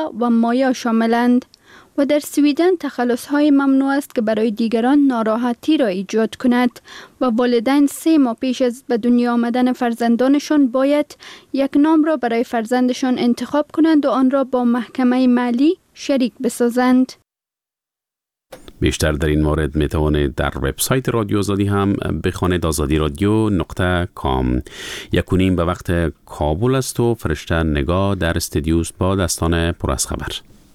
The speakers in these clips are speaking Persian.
سودا و مایا شاملند و در سویدن تخلص‌های ممنوع است که برای دیگران ناراحتی را ایجاد کند و والدین 3 ماه پیش از به دنیا آمدن فرزندانشان باید یک نام را برای فرزندشان انتخاب کنند و آن را با محکمه مالی شریک بسازند. بیشتر در این مورد می توانید در وبسایت رادیو آزادی هم بخوانید، azadiradyo.com. 1:30 به وقت کابل است و فرشته نگاه در استودیو با داستان پر از خبر.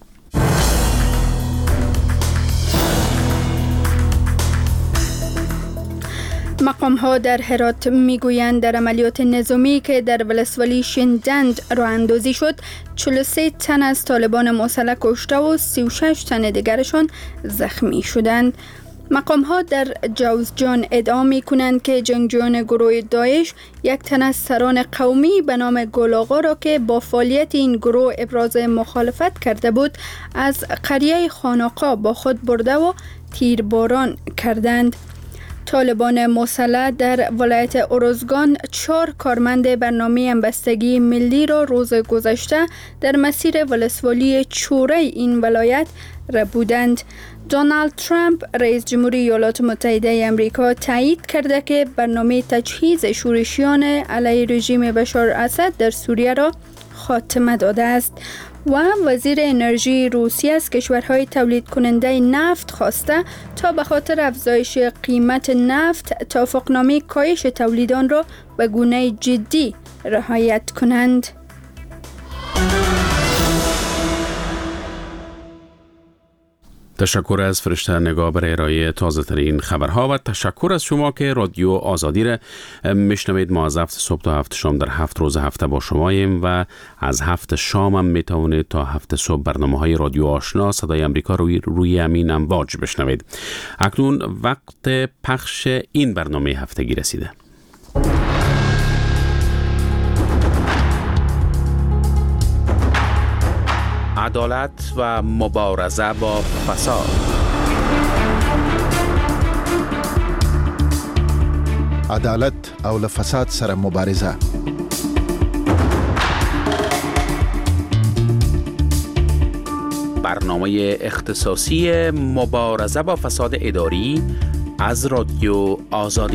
مقام ها در هرات میگویند در عملیات نظامی که در ولسوالی شندند راه اندازی شد 43 تن از طالبان مسلح کشته و 36 تن دیگرشان زخمی شدند. مقام ها در جوزجان ادعا می کنند که جنگجویان گروه داعش 1 تن از سران قومی به نام گل آقا را که با فعالیت این گروه ابراز مخالفت کرده بود از قریه خانقا با خود برده و تیرباران کردند. طالبان مسلح در ولایت ارزگان 4 کارمند برنامه همبستگی ملی را روز گذشته در مسیر ولسوالی چوره این ولایت ربودند. دونالد ترامپ رئیس جمهوری ایالات متحده آمریکا تایید کرده که برنامه تجهیز شورشیان علیه رژیم بشار اسد در سوریه را خاتمه داده است و وزیر انرژی روسیه از کشورهای تولید کننده نفت خواسته تا به خاطر افزایش قیمت نفت توافقنامه کاهش تولید آن را به گونه جدی رعایت کنند. تشکر از فرشته نگاه برای ارائه تازه ترین خبرها و تشکر از شما که رادیو آزادی را میشنوید. ما از 7 صبح تا 7 شام در 7 روز هفته با شماییم و از 7 شام هم میتوانید تا 7 صبح برنامه‌های رادیو آشنا صدای امریکا روی همین امواج بشنوید. اکنون وقت پخش این برنامه هفتگی رسیده. عدالت و مبارزه با فساد. عدالت او له فساد سره مبارزه. برنامه اختصاصی مبارزه با فساد اداری از رادیو آزادی.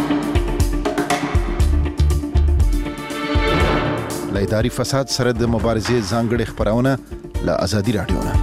له اداري فساد سره د مبارزې ځانګړي خبرونه له آزادي رادیو نه.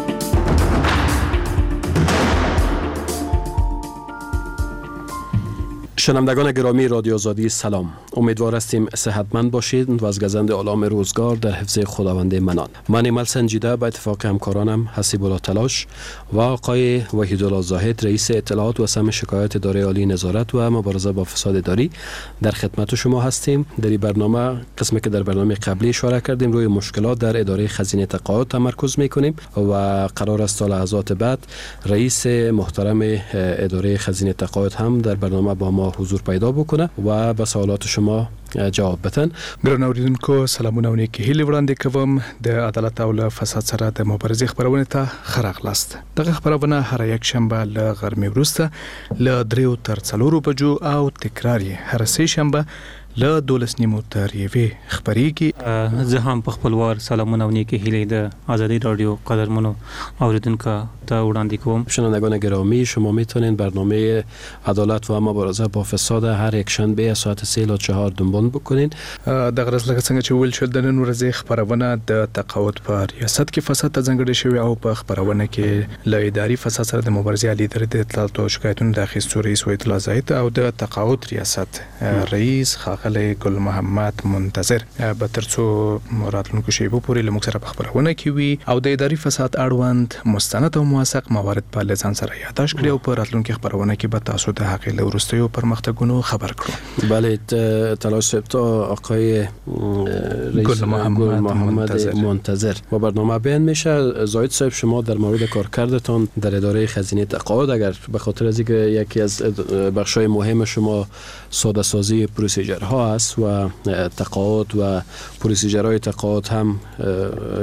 شنوندگان گرامی رادیو آزادی سلام. امیدوار هستیم صحتمند باشید و از گزند آلام روزگار در حفظ خداوند منان. من عمل سنجیده به اتفاق همکارانم حسیب الله تلاش و آقای وحیدالله زاهد رئیس اطلاعات و سم شکایت اداره عالی نظارت و مبارزه با فساد اداری در خدمت شما هستیم. در این برنامه قسمی که در برنامه قبلی اشاره کردیم روی مشکلات در اداره خزینه تقاعد تمرکز میکنیم و قرار است تا لحظات بعد رئیس محترم اداره خزینه تقاعد هم در برنامه با ما حضور پیدا بکنه و به سوالات شما جواب بتن. ګران اوریدونکو سلامونه او نیکی هیلې وړاندې کوم. د عدالت او له فساد سره د مبارزې خبرونه ته ښه راغلاست. دغه خبرونه هر یک شنبه له غرمې وروسته له 3 تر 4 بجو او تکرار یې هر سه شنبه له 12:30 تر 1 خبريږي. زه هم په خپل وار سلامونه او نیکی هیلې د آزادی رادیو قدرمنو اوریدونکو ته وړاندې کوم. شنوندگان گرامی شما میتونید برنامه عدالت و مبارزه با فساد هر یک شنبه ساعت 3 تا 4 دنبال بکنید. د غرض لکه څنګه چې ویل شو د نن ورځې خبرونه د تقاعد په ریاست کې فساد ته ځانګړې شوی او په خبرونه کې له اداري فساد سره د مبارزې عالی ادارې د اطلاعات او شکایتونو د اخیستو رئیس وحید الله زاهد او د تقاعد ریاست رئیس ښاغلی ګل محمد منتظر به ترڅو راتلونکو شیبو پورې له موږ سره په خبرونه کې وي او د اداري فساد اړوند مستند او موثق موارد په لزان سره یادداشت کړي او په راتلونکو خبرونه کې به تاسو د حق له وروستیو پرمختګونو خبر کړو. بله تلاش سپتا آقای رئیس گل محمد منتظر و برنامه بیان میشه. زاهد صاحب شما در مورد کارکردتان در اداره خزینه تقاعد اگر به خاطر از اینکه یکی از بخشای مهم شما ساده سازی پروسیجرها است و تقاعد و پروسیجرهای تقاعد هم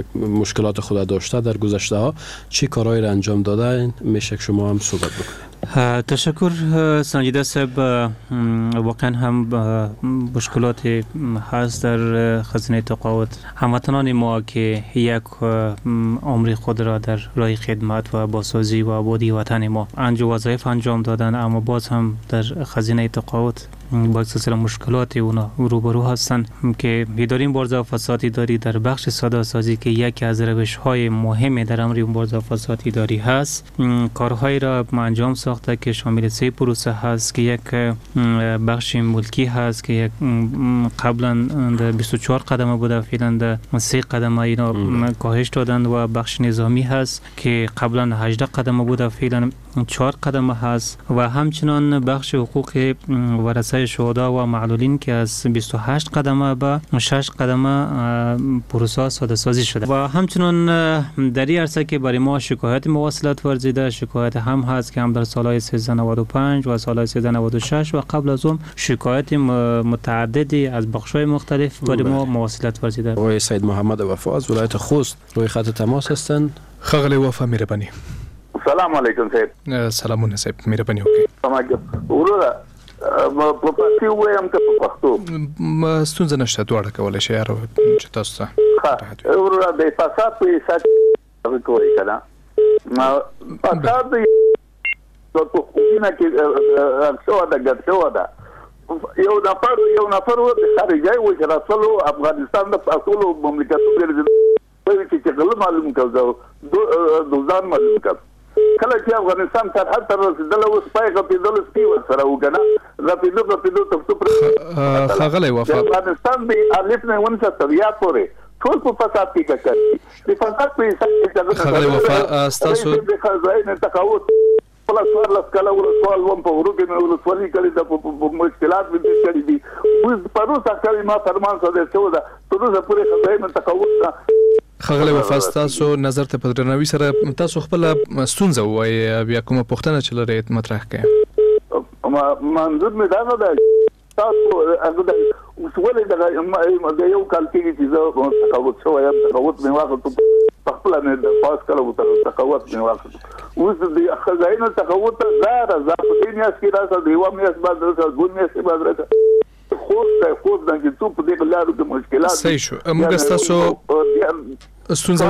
مشکلات خود داشته در گذشته ها چی کارهایی را انجام داده میشه که شما هم صحبت بکنید؟ تشکر سنجیده صاحب. واقعا هم مشکلات هست در خزینه تقاعد. هموطنان ما که یک عمر خود را در راه خدمت و بازسازی و آبادی وطن ما وظایف انجام دادن، اما باز هم در خزینه تقاعد با سلسله مشکلات اونا روبرو هستند که اداره مبارزه با فساد اداری در بخش ساده سازی که یکی از روش‌های مهم در امر مبارزه با فساد اداری هست، کارهایی را انجام ساخته که شامل 3 پروسه هست که یک بخش ملکی هست که قبلا 24 قدم بوده، فعلا در 3 قدم اینا کاهش دادن، و بخش نظامی هست که قبلا 18 قدم بوده، فعلا 4 قدم هست، و همچنان بخش حقوق ورثه شهدا و معلولین که از 28 قدم به 6 قدم پروسه ساده سازی شده. و همچنان در این عرصه که برای ما شکایت مواصلات ورزیده، شکایت هم هست که هم در سالهای 1395 و سالهای 1396 و قبل از اون شکایت متعددی از بخش‌های مختلف برای ما مواصلات ورزیده. آقای سید محمد وفا از ولایت خوست روی خط تماس هستند. خغلی وفا مهربانی. سلام علیکم صاحب. سلامونه صاحب مهربانی وکړئ. ورور په پښتو وایم که په پښتو ستونزه نشته، دواړه کولای شي یار چې تاسو ته. ورور د فساد په حساب کوي کنه فساد د حکومت کې څو د ګټو ده یو نفر و خارجي و چې رسول افغانستان د ټول مملکتونو ګرځي چې غل معلوم کړو دوزان معلوم کړو. کله چې افغانستان تر هر تر رسیدل او سپای غپیدل سپی سره وګنه غپیدو ته خغلی وفا افغانستان به الف نه ونڅ تریا پورې ټول په فساد کې کړی د فساد په حساب کې خغلی وفا تاسو د خزانه تقاوت پلس ورلس کله ورسوال وم په ورو کې نو ورسولي کړي د مشکلات به کړي دي اوس پروسه کوي ما فرمان سره څه ده پروسه پورې خزانه تقاوت. خغلی وفا تاسو نظر ته په درناوي سره تاسو خپل ستونزه وایي بیا کومه پوښتنه چې لرئ مطرح کړئ. منظور مې دا نه ده تاسو هغه د وسولې د یو کال کې چې زه تقاوت شو یم تقاوت مې واخلت په خپل نه د پاس کړو تقاوت مې واخلت اوس د خزانه تقاوت زار په دنیا کې راځي دیو مې اسباد راځي ګون مې اسباد راځي خود د چې څو په دې لارو کې مشکلات صحیح شو. موږ تاسو ستونزه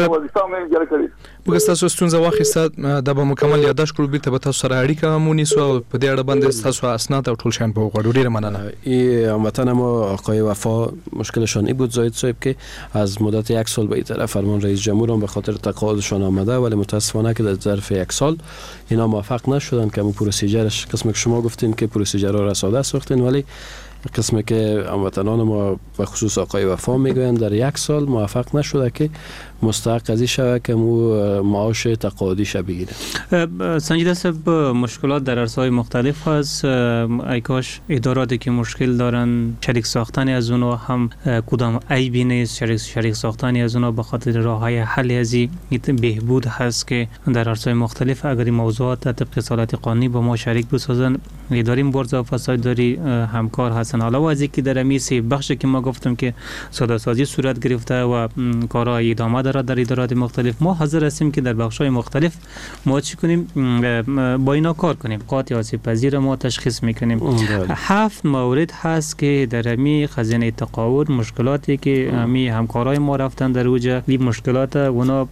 واخیسته د به مکمل یاداش کړو، بیرته به تاسو سره اړیکه مونیسو په دې اړه باندې تاسو اسناد او ټول شان په وګړو. ډیره مننه. این هموطن ما آقای وفا مشکلشان این بود زاید صاحب که از مدت 1 سال به این طرف فرمان رئیس جمهور هم به خاطر تقاعدشان آمده، ولی متاسفانه که در ظرف 1 سال اینا موفق نشدن که اون پروسیجرش قسم که شما گفتین که پروسیجر را ساده ساختین، ولی قسمی که هموطنان ما به خصوص آقای وفا میگویند در 1 سال موفق نشده که مستحق ازی شوه که معاش تقاعدیش بگیره. سنجیده صاحب مشکلات در عرصه‌های مختلف هست. ای کاش اداراتی که مشکل دارن شریک ساختن از اونها هم کدام عیبی نیست، شریک ساختن از اونها به خاطر راههای حل ازی بهبود هست که در عرصه‌های مختلف اگر این موضوعات طبق اصالت قانونی با ما شریک بسازن. اداره مبارزه با فساد داری همکار هستن. علاوه از اینکه در امیسی بخشی که ما گفتم که ساده سازی صورت گرفته و کارهای ادامه داره در ادارات مختلف، ما حاضر هستیم که در بخش‌های مختلف ما چی کنیم با اینا کار کنیم. قاطع آسیب پذیر ما تشخیص میکنیم. 7 مورد هست که در امی خزینه تقاعد مشکلاتی که امی همکارای ما رفتن در اوجه این مشکلات اونا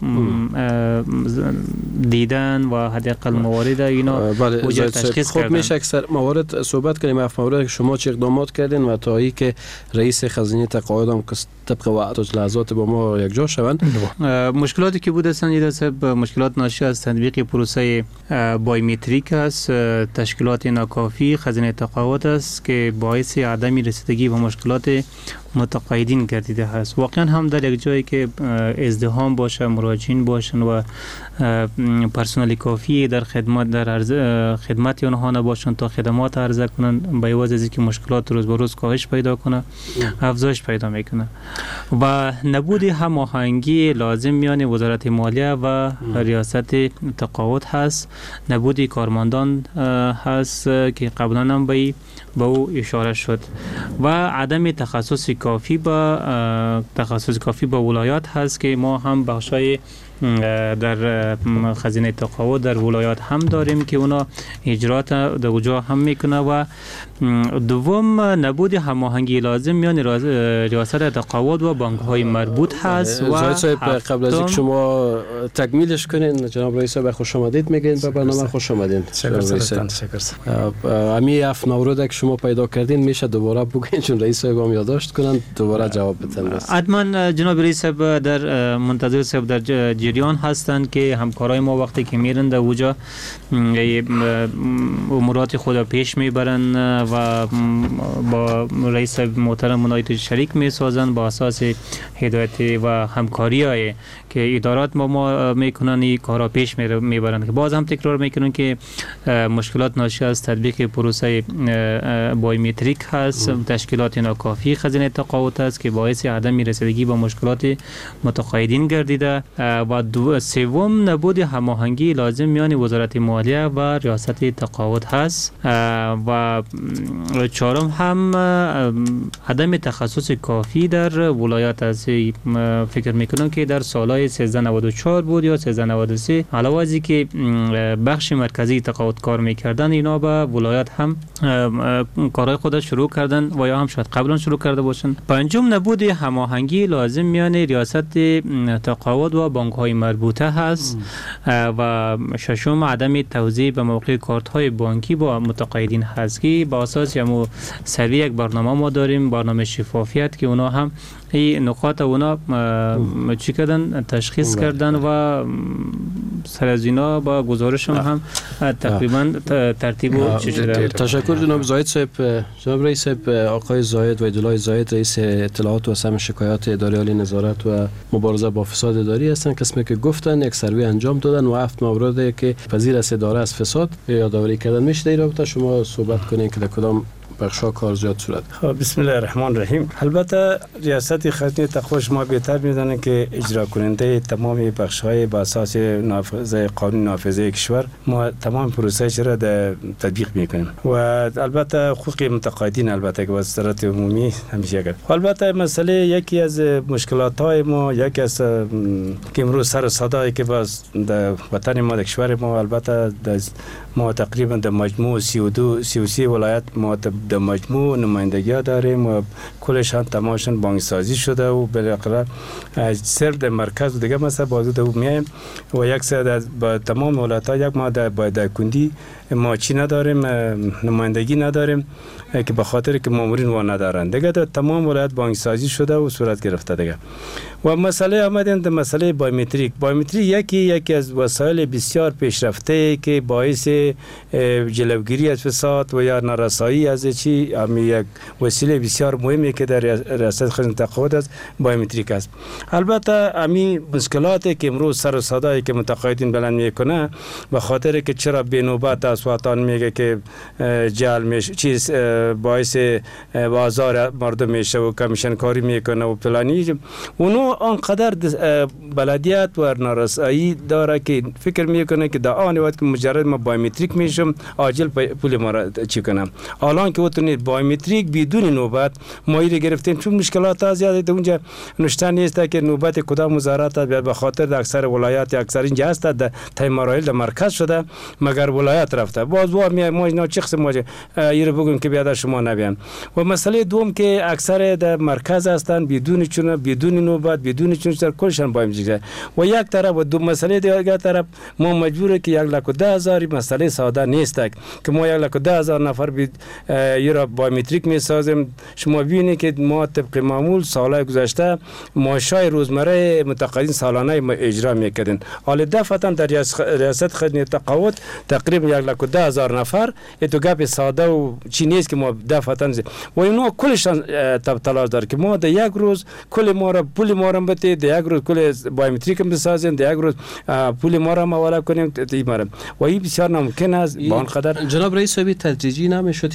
دیدن و حداقل موارد اینا اوجه تشخیص کردن. خب میشه اکثر موارد صحبت کنیم. 7 مورد که شما چه اقدامات کردین و تا ای که رئیس خزینه تقاعد هم طبق وعده و لحظات با ما یک جا شوند. مشکلاتی که بوده سنجیده صاحب مشکلات ناشی از تطبیق پروسه بایومتریک است، تشکیلات ناکافی خزینه تقاعد است که باعث عدم رسیدگی به مشکلات متقاعدین گردیده است. واقعا هم در یک جایی که ازدحام باشه، مراجعین باشن و پرسنل کافی در خدمت آنها نباشن تا خدمات عرضه کنن، به عوض از اینکه مشکلات روز به روز کاهش پیدا کنه، افزایش پیدا میکنه. و نبود هماهنگی لازم میان وزارت مالیه و ریاست تقاعد هست، نبود کارمندان هست که قبلا هم به او اشاره شد، و عدم تخصص کافی با ولایات هست که ما هم بخشای در خزینه تقاعد در ولایات هم داریم که اونا اجرات در اونجا هم میکنه و دوم نبود هماهنگی لازم میان ریاست تقاعد و بانک های مربوط هست. و زاهد صاحب قبل از اینکه شما تکمیلش کنین جناب رئیس صاحب خوش آمدید میگین به برنامه خوش آمدین. امی اف نورود که شما پیدا کردین میشه دوباره بگین چون رئیس صاحب هم یادداشت کنن دوباره جواب بدن. حتما جناب رئیس صاحب در منتظر صاحب در جریان هستند که همکارای ما وقتی که میرن در اونجا امورات خود پیش میبرن و با رئیس محترم منایت شریک میسازن با اساس هدایت و همکاریایی که ادارات ما میکنن این کارا پیش میبرن که باز هم تکرار میکنن که مشکلات ناشی از تطبیق پروسه بایومتریک هست، تشکیلات ناکافی خزینه تقاعد است که باعث عدم رسیدگی با مشکلات متقاعدین گردیده و سوم نبود هماهنگی لازم میان وزارت مالیه و ریاست تقاعد هست و چهارم هم عدم تخصص کافی در ولایات است. فکر میکنم که در سالهای 1394 بود یا 1393 علاوه از اینکه بخش مرکزی تقاعد کار میکردن اینا به ولایات هم کارهای خود شروع کردن و یا هم شاید قبلا شروع کرده باشن. پنجم نبود هماهنگی لازم میان ریاست تقاعد و بانک های مربوطه هست و ششم عدم توزیع به موقع کارت های بانکی با متقاعدین هست که با اساس همو سری یک برنامه ما داریم، برنامه شفافیت که اونا هم این نقاط اونا چی کردن تشخیص کردن و سر از اینا با گزارش هم تقریبا ترتیب و چی شده. تشکر جناب زاهد صاحب. جناب رئیس صاحب آقای زاهد و عبدالله زاهد رئیس اطلاعات و سم شکایات اداره عالی نظارت و مبارزه با فساد اداری هستند. قسمی که گفتن یک سروی انجام دادن و 7 موردی که پذیر است اداره از فساد یادآوری کردن. میشه در رابطه شما صحبت کنین که در کدام بخشا کار زیاد صورت؟ خب بسم الله الرحمن الرحیم. البته ریاست خزینه تقاعد ما بهتر میدونه که اجرا کننده تمام بخش‌های با اساس نافذه قانون نافذه کشور ما تمام پروسه را تطبیق میکنیم و البته حقوق متقاعدین البته که وزارت عمومی همیشه کرد. البته مسئله یکی از مشکلات‌های ما یکی از که امروز سر صدایی که باز در وطن ما در کشور ما البته ما تقریبا در مجموع 32 ولایت ما در مجموع نمایندگی داریم و کلشان تمامشون بانکسازی شده و بالاخره صرف در مرکز و دیگه مثلا بازو در میایم و یک سر با تمام ولایت‌ها یک ما در کندی ما چی نداریم، نمایندگی نداریم که به خاطر که مامورین و ندارن دیگه در تمام ولایت بانکسازی شده و صورت گرفته دیگه. و مسئله آمدن در مسئله بایومتریک یکی از وسایل بسیار پیشرفته که باعث جلوگیری از فساد و یا نارسایی از چی امی یک وسیله بسیار مهمی که در ریاست خزینه تقاعد است بایومتریک است. البته امی مشکلاتی که امروز سر و صدایی که متقاعدین بلند میکنه به خاطر که چرا به نوبت اصواتان میگه که جعل میشه چیز باعث بازار مردم میشه و کمیشن کاری میکنه و پلانی اونو آنقدر بلدیت و نارسایی داره که فکر میکنه که در آن وقت که مجرد ما بایومتریک میشم عاجل پول ما را چی کنم. الان که وتونید بایومتریک بدون نوبت مایل گرفتیم چون مشکلات زیاده اونجا نشته نیست که نوبت کدام وزارت به خاطر اکثر ولایات اکثر اینجا هست در تای مراحل در مرکز شده مگر ولایت رفته باز ما اینا چخص ما ایرو بگیم که بیاد شما نبیان. و مسئله دوم که اکثر در مرکز هستن بدون نوبت بدون چون کلشان بایومتریک و یک طرف و دو مسئله دیگه طرف ما مجبوره که 1,10,000 مسئله ساده نیست که ما 1,10,000 نفر ایرا بایومتریک میسازیم. شما ببینید که ما طبق معمول سالهای گذشته معاشای روزمره متقاعدین سالانه ما اجرا میکردیم. حالا دفعتا در ریاست خزینه تقاعد تقریبا 1,10,000 نفر تو گپ ساده و چی نیست که ما دفعتا و اینو کلشان تلاش داره که ما در یک روز کل ما را پول ما را بده در یک روز کل بایومتریک بسازیم در یک روز پول ما را حواله کنیم و این بسیار ناممکن است با آن قدر. جناب رئیس صاحب تدریجی نمیشد این پروسه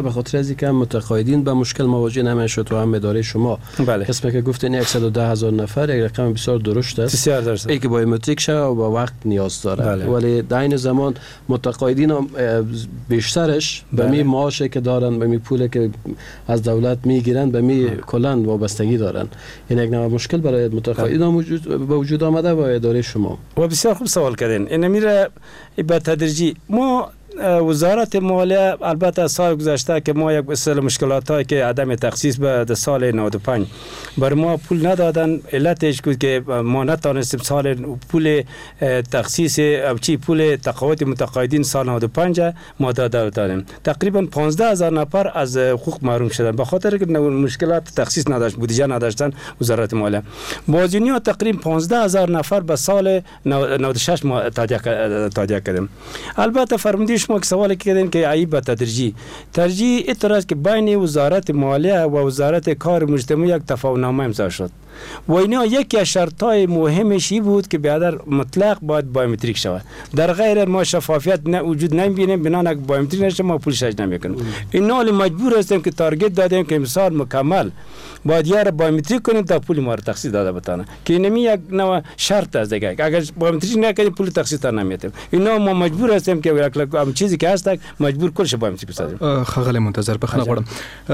به خاطر از اینکه متقاعدین به مشکل مواجه نمیشد و هم اداره شما بله. قسمت که گفتین 110,000 نفر یک رقم بسیار درشت است. بسیار درست. ای که بایومتریک شه و با وقت نیاز داره. بله. ولی در این زمان متقاعدین بیشترش به می معاشی که دارن، به می پولی که از دولت میگیرن، به می کلان وابستگی دارن. این یک نوع مشکل برای متقاعدین به وجود آمده و اداره شما. و بسیار خوب سوال کردین. این میره به تدریجی ما وزارت مالیه البته سال گذشته که ما یک سری مشکلاتایی که عدم تخصیص به سال 95 بر ما پول ندادن، علتش بود که ما نتونستیم سال پول تخصیص پول تقاعد متقاعدین سال 95 ما دادیم. تقریبا 15,000 نفر از حقوق محروم شدن به خاطر که مشکلات تخصیص نداشت، بودجه نداشتن وزارت مالیه. بازینیا تقریبا 15,000 نفر به سال 96 ما تادیه کردیم. البته فرمودی شما که سوال کردین که عیب به تدریجی اعتراض که بین وزارت مالیه و وزارت کار مجتمعی یک تفاهم‌نامه امضا شد و اینا یکی از شرط‌های مهمش بود که بیادر مطلق باید بایومتریک شود. در غیر ما شفافیت وجود نمی‌بینیم، بنا بایومتریک نشه ما پولش نمی‌کنیم. اینا مجبور هستیم که تارگت دادیم که امسال مکمل باید یار بایومتریک کنیم تا پول ما رو تخصیص داده بتانه که اینمی یک نوع شرط است دیگه. اگر بایومتریک نکنیم پول تخصیص نمی‌دیم. اینا ما مجبور هستیم که یک چیزی که هست مجبور کلش بایومتریک بسازیم. خغل منتظر بخنه غواړم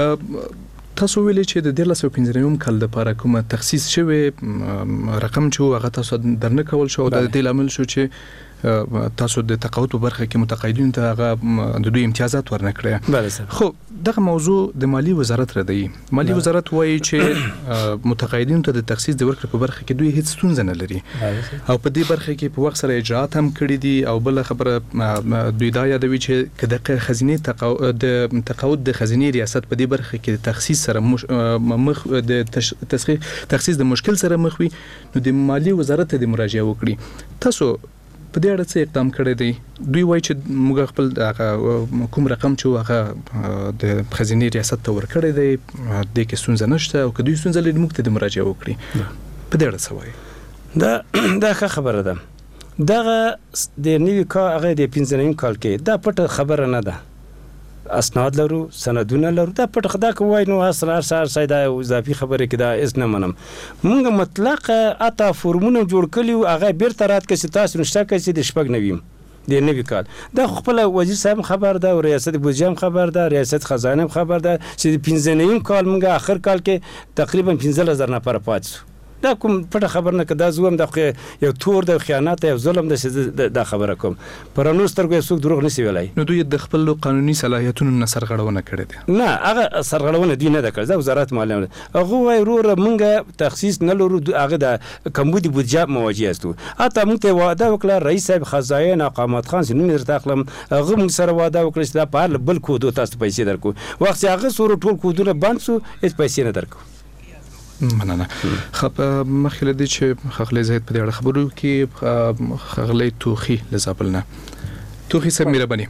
تاسو ویلي چې د 2015 کال لپاره کومه تخصیص شوی رقم چې هغه تاسو درنه کول شو د دې لامل شو چې تاسو د تقاعد په برخه کې متقاعدین ته هغه د دوی امتیازات ورنکړي. بله سر. خو دغه موضوع د مالی وزارت ردی. مالی وزارت وایي چې متقاعدین ته د تخصیص د ورکړې په برخه کې دوی هیڅ ستونزه نه لري او په دې برخه کې په وخت سره اجراءات هم کړي دي او بل خبره دوی دا یادوي چې د خزینه تقاعد د خزینه ریاست په دې برخه کې د تخصیص سره مخ د تخصیص د مشکل سره مخ وي نو د مالی وزارت ته د مراجعه وکړي. تاسو په دې اړه څه اقدام کړی دی؟ دوی وایي چې موږ خپل کوم رقم چې هغه د خزینه ریاست ته ورکړی دی د کې ستونزه نشته او که دوی ستونزه لري موږ ته د مراجعه وکړي. په دې اړه څه وایي؟ دا ښه خبره ده. دغه د نوي کال هغه د 15 کال کې دا پټه خبره نه ده. اسناد لرو، سندونه لرو، دا پټ خدا کوي نو اسرار ساده اضافي خبره کې دا اس نه منم. موږ مطلق اته فورمونه جوړ کړي او هغه بیرته رات کې تاسو نشته کې د شپږ نویم د نوي کال دا خپل وزیر صاحب خبر ده او ریاست بودجه خبر ده، ریاست خزانه خبر ده چې 15 کال موږ اخر کال کې تقریبا 15,000 نفر پاتې دا کوم پټه خبر نه کدا زوم د یو تور د خیانت او ظلم د خبره کوم پرانو سترګو څوک دروغ نسی ویلای. نو دوی د خپل قانوني صلاحیتونو نه سرغړونه کړې ده؟ نه هغه سرغړونه دی نه ده کړې. وزارت مالیه هغه وای ورور مونږه تخصیص نه لرو، هغه د کمبودي بودجه مواجه استو. اته مونږ ته وعده وکړه رئیس صاحب خزانه اقامت خان سینو مرته اخلم هغه مونږ سره وعده وکړه چې دا په بل کودو تاسو پیسې درکو. وخت هغه سور ټول کودونه بند سو هیڅ پیسې نه درکو. مننه. خب مخکې دې چې خغلی زید په دې اړه خبرو کې خغلی توخی لزابل نه توخی سره مهرباني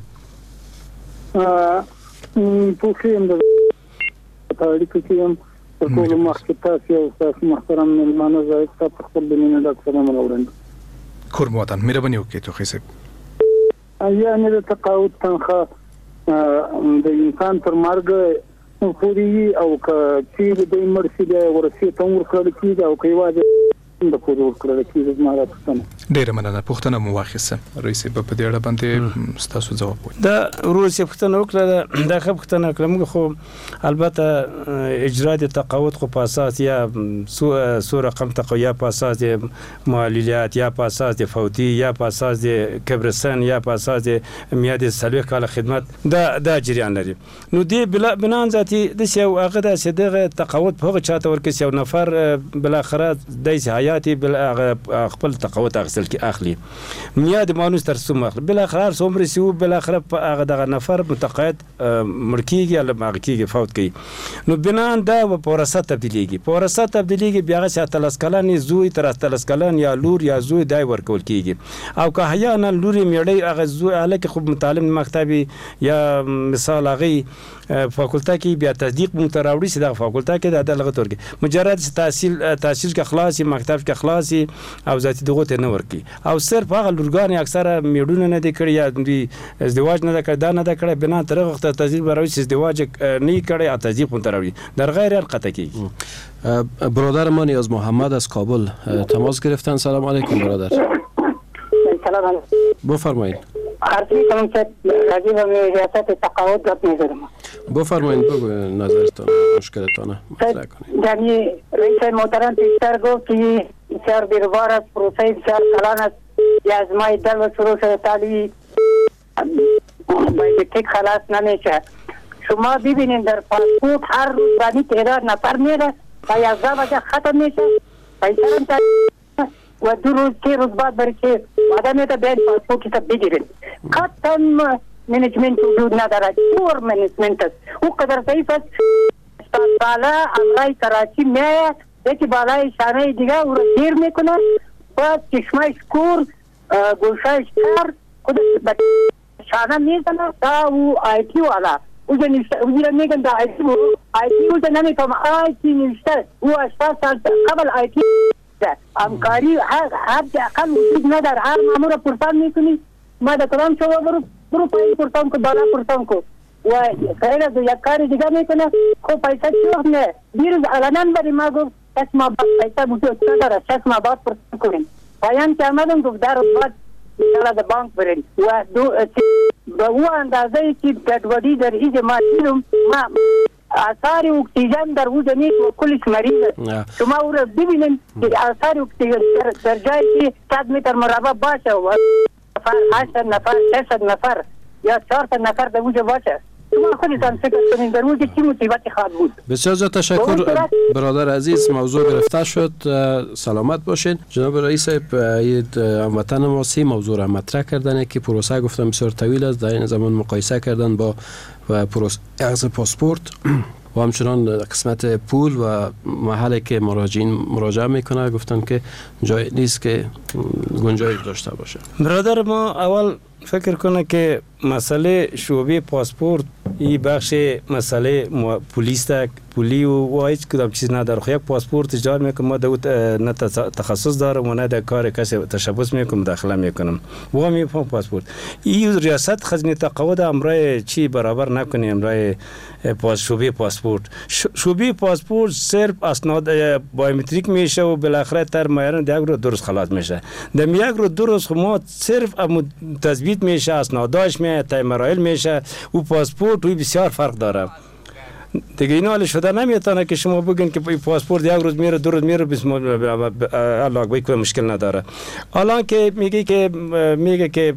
توخی هم د تاریخ کې هم په ټول مخکې تاسو او تاسو محترم ملمانه زید تاسو خپل د مینه ډاکټر سلام راوړل کور موطن مهرباني وکړئ توخی سره یعنی د تقاعد تنخواه د انسان تر مرګ پوری او که چې د مرسي د ورسي تمور کړل کیږي او که یوازې د پوری ورکړل کیږي زما راځنه ډیره مننه. پوښتنه مو واخیسته رئیس په دې اړه باندې تاسو جواب وایي. دا روسي پوښتنه وکړه دا خو پوښتنه کړم خو البته اجرا د تقاعد خو په اساس یا سو رقم تقاعد په اساس د مالیات یا په اساس د فوتي یا په اساس د کبرسن یا په اساس د میاد سلوي کال خدمت دا جریان لري. نو دی بنان ذاتي د شی هغه د صدغه تقاعد په هغه چاته ورکې یو نفر بل اخره د حیاتي بل خپل تقاعد اخلي میاد مانوس تر سوم اخلي بل اخر سوم رسیو بل اخر هغه دغه نفر متقاعد مرکیږي یا مرکیږي فوت کوي. نو بنان دا په ورثه تبدیلیږي بیا چې تلسکلان زوی تر تلسکلان یا لور یا زوی دای ورکول کیږي او که حیانا لوري میړی هغه زوی الکه خو متعلم مکتبي یا مثال هغه فاکولته کې بیا تصدیق مونږ ته راوړي چې دا فاکولته کې د لغت ورکی مجرد تحصیل کې خلاصي مکتب کې خلاصي او ذاتي دغه ته نه ورکی او صرف هغه لورګان اکثره میډونه نه دي کړی یا دوی ازدواج نه کړی دا نه دا کړی بنا تر وخت تصدیق براوي چې ازدواج نه کړی او تصدیق مونږ ته راوړي در غیر القطع کی برادر ما نیاز محمد از کابل تماس گرفتن. سلام علیکم برادر. سلام علیکم. بفرمایید. عرضی کنم که راجع به ریاست تقاعد گپ می‌ذارم. بفرمایید بگو نظرتون مشکلتون مطرح کنید. یعنی رئیس محترم پیشتر گفت که بسیار دیروار است پروسه بسیار کلان است یا از مای دل و شروع شده تالی بایومتریک خلاص نمیشه. شما ببینید در پاسپورت هر روز بانی تعداد نفر میره و 11 بجه ختم میشه پیسه هم و 2 روز 3 روز بعد برای که آدم میده باید پاسپورت تا بگیرید. قطعا منیجمنت وجود نداره، پور منیجمنت است. او قدر ضعیف است. بالا امرای کراچی میاد یکی بالای شانه دیگه او رو گیر میکنه بعد چشمه کور گوشه کار خودش شانه میزنه تا او آیتی والا اوجا نوشته اوجا میگن دا آیتی اوجا نمیتونم آیتی نوشته او 80 سال قبل آیتی همکاری هر اقل وجود نداره. هر مامور پرسان میکنی ما دا کلام شو برو پایی پرسان کو بالا پرسان کو و خیلی از یک کاری دیگه میکنه خب پیسه چوخ نه دیروز علنان بری ما گفت 6 ماه بعد پیسه وجود نداره 6 ماه بعد پرسان کنیم پایان که آمدم گفت در بعد میشالا دا بانک برین و به او اندازه ای که گدودی در ایج ما دیدم ما آثار اکسیژن در او زمین و کلش مریض است. شما او را ببینید که آثار اکسیژن در جایی که 100 متر مربع باشه و 8 نفر 6 نفر یا 4 نفر در اونجا باشه شما خودتان فکر کنید در اونجا چی مصیبتی خواهد بود. بسیار زیاد تشکر برادر عزیز. موضوع گرفته شد. سلامت باشین. جناب رئیس هموطن ما 3 موضوع را مطرح کردن که پروسه گفتم بسیار طویل است. در این زمان مقایسه کردن با پروسه اخذ پاسپورت و همچنان قسمت پول و محلی که مراجعین مراجعه میکنه گفتن که جای نیست که گنجایش داشته باشه. برادر ما اول فکر کنه که مسئله شعبه پاسپورت این بخش مسئله پلیس تک پولی و هیچ کدام چیز نداره. یک پاسپورت اجاره میکنم ما نه تخصص دارم و نه در کار کسی تشبث میکنم داخله میکنم و میفهم پاسپورت این ریاست خزینه تقاعد امرای چی برابر نکنه امرای شعبه پاسپورت. شعبه پاسپورت صرف اسناد بایومتریک میشه و بالاخره تر معیارن یک رو درست خلاص میشه. در یک رو درست ما صرف تثبیت میشه اسناداش میشه تای مراحل میشه و پاسپورت و بسیار فرق داره. دیگه اینا حال شده نمیتونه که شما بگین که پاسپورت یک روز میره 2 روز میره بسم الله باید کوئی مشکل نداره. الان که میگه که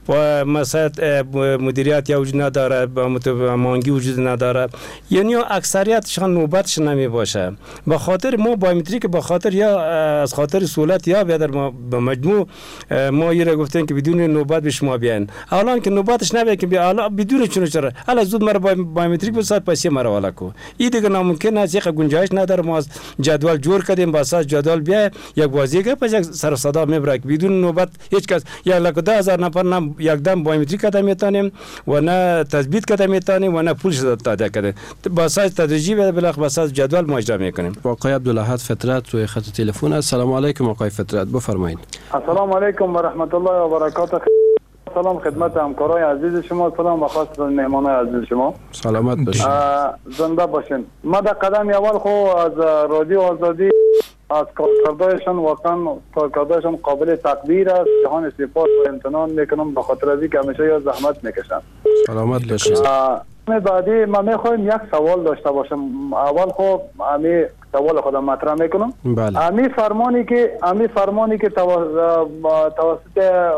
مثلا مدیریت یا وجود نداره مانگی وجود نداره یعنی اکثریتشان نوبتش نمی باشه به خاطر ما بایومتریک به خاطر یا از خاطر سهولت یا بیادر ما به مجموع ما یه گفتن که بدون نوبت به شما بیاین. الان که نوبتش نبیه که بیا بدون چرا حالا زود مرا بایومتریک بسات پس مرا والا کو این دیگه ناممکن است. یک گنجایش نداره. ما جدول جور کردیم با اساس جدول بیا یک بازیگر پس یک سر صدا میبره بدون نوبت هیچ کس یا لکه 10000 نفر نام یکدم بایومتریک کردن میتونیم و نه تثبیت کردن میتونیم و نه پولش داده کردن با اساس تدریجی بالاخره با اساس جدول ما اجرا میکنیم. آقای عبدالاحد فطرت روی خط تلفن. السلام علیکم آقای فطرت بفرمایید. السلام علیکم و رحمت الله و برکاته. سلام خدمت همکارای عزیز شما. سلام بخاطر مهمانای عزیز شما. سلامت باشین. زنده باشین. ما در قدم اول خو از رادیو آزادی از کارکردهایشان واقعا کارکردهایشان قابل تقدیر است. جهان سپاس و امتنان میکنم به خاطر از اینکه همیشه یا زحمت میکشن. سلامت باشین. بعدی من میخوایم یک سوال داشته باشم. اول خو امی سوال خودم مطرح میکنم. بله. امی فرمانی که توسط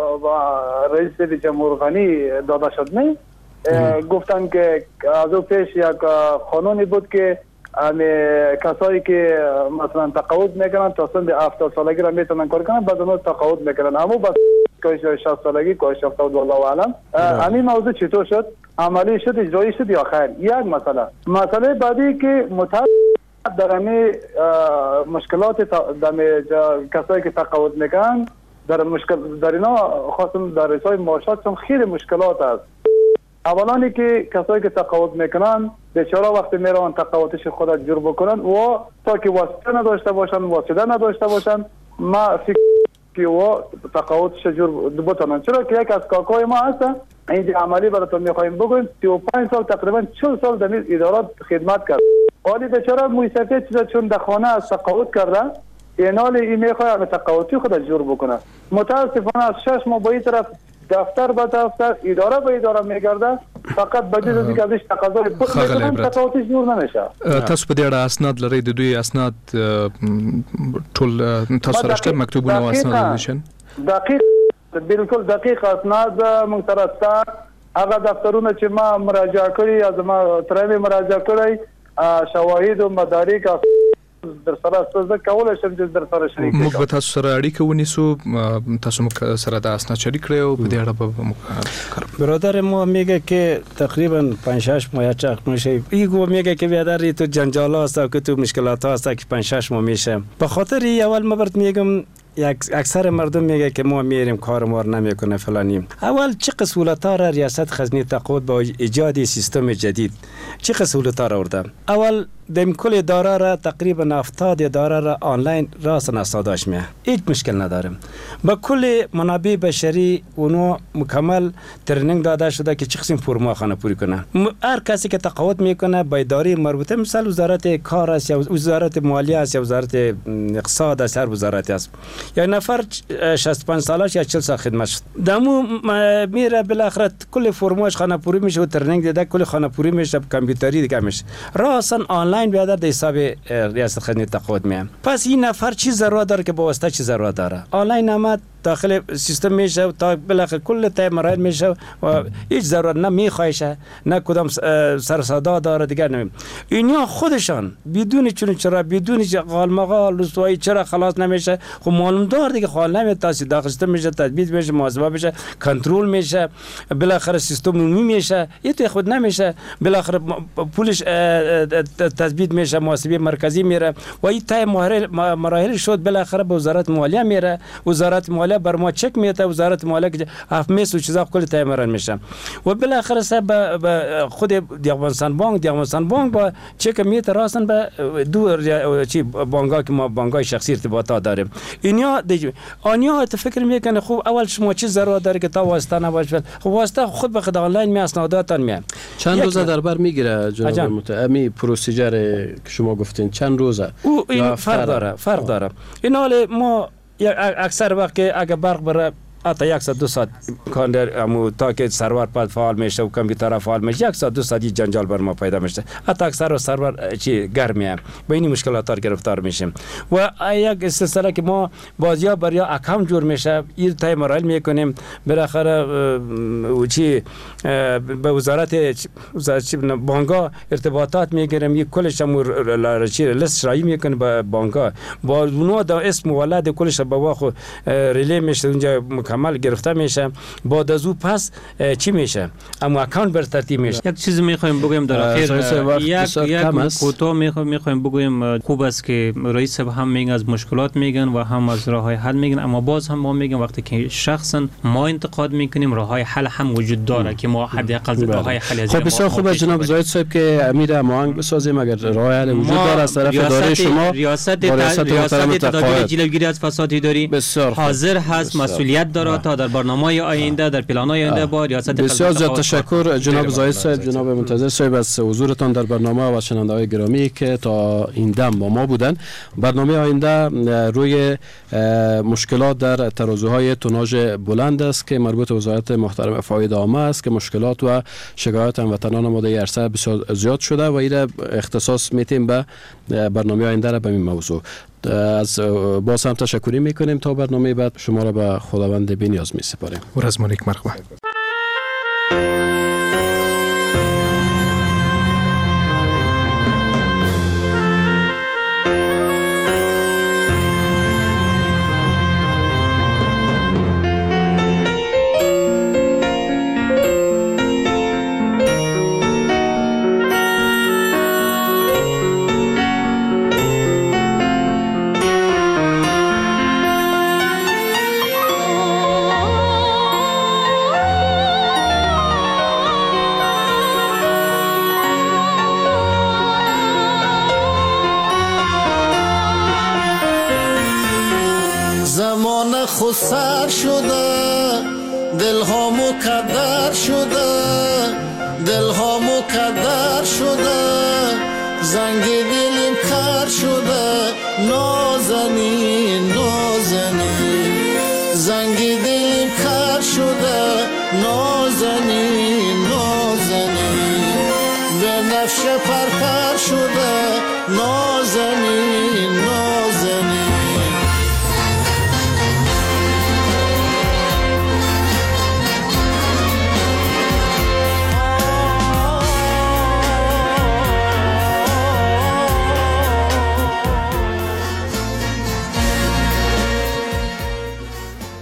رئیس جمهور غنی داده شد نه گفتن که از او پیش یک قانونی بود که کسایی که مثلا تقاعد میکنن تا سن 70 سالگی را میتونن کار کنن بعد اون تقاعد میکنن اما بس که 60 سالگی که 70 والله اعلم. همین موضوع چطور شد؟ عملی شد اجرایی شد یا خیر؟ یک مسئله بعدی که در همه مشکلات کسایی که تقاعد میکنن در اینا خاصم در رسای معاشات خیلی مشکلات است. اولانی که کسایی که تقاعد میکنن بیچاره وقتی میرن تقاعدش خود جور بکنن و تا که واسطه نداشته باشن واسطه نداشته باشن ما فکر که و تقاعدش جور بتونن. چرا که یک از کاکای ما هست اینجا عملی براتون میخوایم بگویم 35 سال تقریبا 40 سال در این ادارات خدمت کرد. ولی بیچاره مویسفه چیزا چون در خانه از تقاعد کرده اینال این میخواد تقاعدی خود جور بکنه. متاسفانه از 6 ماه به این طرف دفتر به دفتر اداره به اداره میگرده فقط بجز از اینکه ازش تقاضای پول میکنن تقاعدش جور نمیشه. تاسو په دې اړه اسناد لرئ د دوی اسناد ټول تاسو سره شته مکتوبونه او اسناد نشن دقیق بالکل دقیق اسناد موږ سره شته. هغه دفترونه چې ما مراجعه کړی از ما ترې مراجعه کړی شواهد او مدارک در سره څه کولای شم چې در سره شریک موږ به تاسو سره اړیکه ونیسو. تاسو موږ سره د اسناد شریک کړئ او په دې اړه به برادر ما میگه که تقریبا 5-6 ماه چرخ میشه. ایگو میگه که بیادری تو جنجال هست که تو مشکلات هست که 5-6 ماه میشه. به خاطر اول ما برات میگم اکثر مردم میگه که ما میریم کارمار نمیکنه فلانیم. اول چه سهولت‌ها را ریاست خزینه تقاعد با ایجاد سیستم جدید چه سهولت‌ها را آورده. اول دم کل اداره را تقریبا 70 اداره را آنلاین راست اسنادش میه. هیچ مشکل نداریم. با کل منابع بشری اونو مکمل ترنینگ داده شده که چه قسم فرما خانه پوری کنه. هر کسی که تقاعد میکنه با اداره مربوطه مثل وزارت کار است یا وزارت مالیه است یا وزارت اقتصاد است هر وزارتی است. یا نفر 65 سالش یا 40 سال خدمت شد دمو میره بالاخره کل فرماش خانه پوری میشه و ترنینگ دیده کل خانه پوری میشه کامپیوتری دیگه میشه راسا آنلاین بیادر در حساب ریاست خزینه تقاعد میام. پس این نفر چی ضرورت داره که با واسطه چی ضرورت داره آنلاین آمد داخل سیستم میشه تا بالاخره کل تای مراحل میشه و هیچ ضرورت نه میخواهشه نه کدام سر صدا داره دیگر نمی اینا خودشان بدون چرا بدون قالمقال رسوایی چرا خلاص نمیشه. خب معلوم دار دیگه خال نمیاد تاسی داخل سیستم میشه تثبیت میشه محاسبه میشه کنترل میشه بالاخره سیستم عمومی میشه یه تو خود نمیشه بالاخره پولش تثبیت میشه محاسبه مرکزی میره و این تای مراحل شد بالاخره به وزارت مالیه میره وزارت مالیه بر ما چک میته وزارت مالیه که افمیس و چیزا کل تای مرن میشه و بالاخره به خود دیغمانسان بانک با چک میته راستن به دو چی بانک‌ها که ما بانک‌های شخصی ارتباطات داریم آنیا فکر میکنه خوب اول شما چی ضرورت داره که تا واسطه نباشه. خب واسطه خود به خود آنلاین می اسناداتون میاد چند روزه در بر میگیره جناب متعمی پروسیجر که شما گفتین چند روزه این فرق داره این حال ما اکثر وقت اگه برق بره حتی 1-2 ساعت کاندر تا که سرور پد فعال میشه و کامپیوتر فعال میشه 1-2 ساعت جنجال بر ما پیدا میشه. حتی اکثر سرور چی گرمیه با این مشکلات گرفتار میشیم و یک سلسله که ما بازیا بریا اکانت جور میشه این تای مراحل میکنیم بالاخره چی به وزارت بانک‌ها ارتباطات میگیریم یک کلش هم چی لیست رای میکنه به بانک‌ها با اونها دا اسم ولد کلش به واخو ریلی میشه اونجا کامل گرفته میشه بعد از او پس چی میشه اما اکانت بر ترتیب میشه. یک چیز میخوایم بگویم در اخیر یک کوتاه میخوایم بگویم خوب است که رئیس هم میگن از مشکلات میگن و هم از راههای حل میگن اما باز هم ما میگن وقتی که شخصا ما انتقاد میکنیم راههای حل هم وجود داره که ما حداقل راههای حل از خب بسیار خوب جناب زاید صاحب که امیر هماهنگ بسازیم اگر راه حل وجود داره از طرف اداره شما ریاست تدابیر جلوگیری از فساد اداری حاضر هست مسئولیت داره تا در برنامه‌های آینده در پلان‌های آینده با ریاست بسیار زیاد تشکر جناب زاید صاحب جناب منتظر صاحب از حضورتان در برنامه و شنونده‌های گرامی که تا این دم با ما بودن. برنامه آینده روی مشکلات در ترازوهای توناژ بلند است که مربوط به وزارت محترم فواید عامه است که مشکلات و شکایات هموطنان ما در عرصه بسیار زیاد شده و این اختصاص میتیم به برنامه آینده را به این موضوع. از باز هم تشکری میکنیم تا برنامه بعد شما را به خداوند بی‌نیاز میسپاریم. ورزمانیک مرحبا. سر شده، دل ها مکدر شده، دل ها مکدر شده، زنگ دلم کر شده، نازنین نازنین، زنگ دلم کر شده، نازنین نازنین، به نفش پرپر شده، نازنین